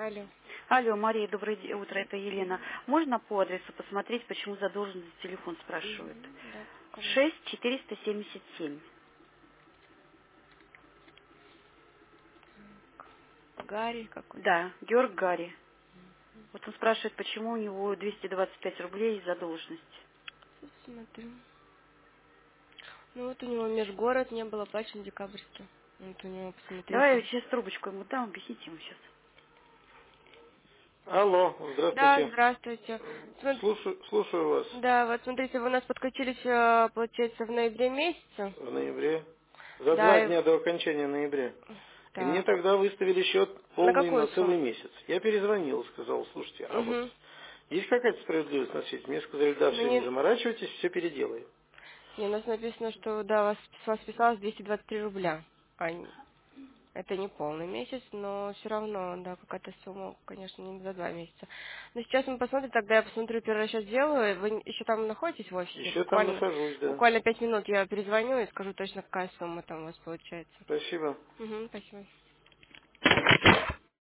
Алло. Алло, Мария, доброе утро, это Елена. Можно по адресу посмотреть, почему задолженность за телефон спрашивают? Да, кому? 6477. Гарри какой-то. Да, Георг Гарри. Вот он спрашивает, почему у него 225 рублей задолженность. Сейчас смотрю. Ну вот у него межгород не был оплачен декабрьский. Вот у него, Давай посмотрите. я сейчас трубочку ему дам, объясните ему сейчас. Алло, Да, здравствуйте. здравствуйте. Слушаю вас. Да, вот смотрите, вы у нас подключились, получается, в ноябре месяце. В ноябре. За Да, 2 дня до окончания ноября. И мне так. тогда выставили счет На полный какую на сумму? целый месяц. Я перезвонил, сказал, слушайте, а вот Угу. есть какая-то справедливость на свете? Мне сказали, да, Ну все, не заморачивайтесь, все переделаем. не, у нас написано, что да, с вас списалось 223 рубля. Это не полный месяц, но все равно, да, какая-то сумма, конечно, не за 2 месяца. Но сейчас мы посмотрим, тогда я посмотрю, первый расчет сделаю. Вы еще там находитесь в офисе? Еще там нахожусь, да. Буквально 5 минут я перезвоню и скажу точно, какая сумма там у вас получается. Спасибо. Угу, спасибо.